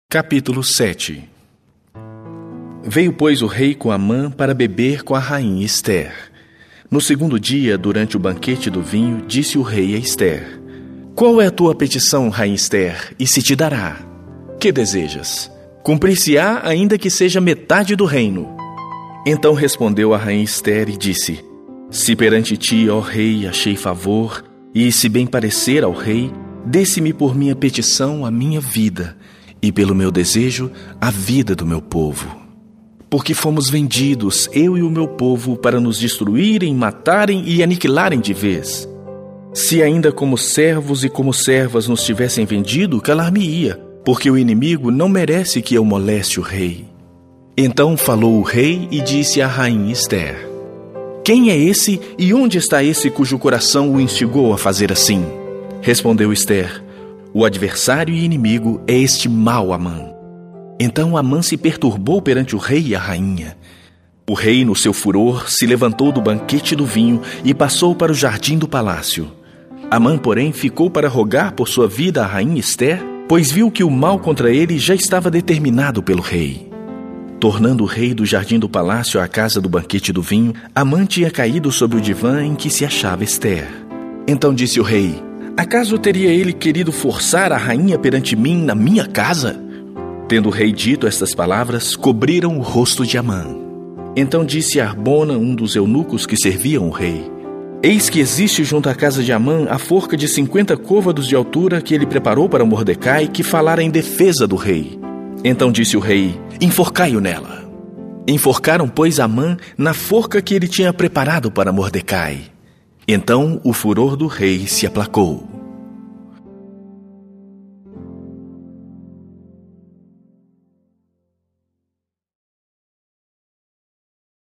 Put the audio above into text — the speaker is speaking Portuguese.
Capítulo 7. Veio, pois, o rei com Amã para beber com a rainha Ester. No segundo dia, durante o banquete do vinho, disse o rei a Ester: Qual é a tua petição, rainha Ester, e se te dará? Que desejas? Cumprir-se-á, ainda que seja metade do reino. Então respondeu a rainha Ester e disse: Se perante ti, ó rei, achei favor, e se bem parecer ao rei, dê-se-me por minha petição a minha vida, e pelo meu desejo, a vida do meu povo. Porque fomos vendidos, eu e o meu povo, para nos destruírem, matarem e aniquilarem de vez. Se ainda como servos e como servas nos tivessem vendido, calar-me-ia, porque o inimigo não merece que eu moleste o rei. Então falou o rei e disse à rainha Ester: Quem é esse e onde está esse cujo coração o instigou a fazer assim? Respondeu Ester: O adversário e inimigo é este mau Amã. Então Amã se perturbou perante o rei e a rainha. O rei, no seu furor, se levantou do banquete do vinho e passou para o jardim do palácio. Amã, porém, ficou para rogar por sua vida à rainha Ester, pois viu que o mal contra ele já estava determinado pelo rei. Tornando o rei do jardim do palácio à casa do banquete do vinho, Amã tinha caído sobre o divã em que se achava Ester. Então disse o rei: Acaso teria ele querido forçar a rainha perante mim na minha casa? Tendo o rei dito estas palavras, cobriram o rosto de Amã. Então disse Arbona, um dos eunucos que serviam o rei: Eis que existe junto à casa de Amã a forca de 50 côvados de altura que ele preparou para Mordecai, que falara em defesa do rei. Então disse o rei: Enforcai-o nela. Enforcaram, pois, Amã na forca que ele tinha preparado para Mordecai. Então o furor do rei se aplacou.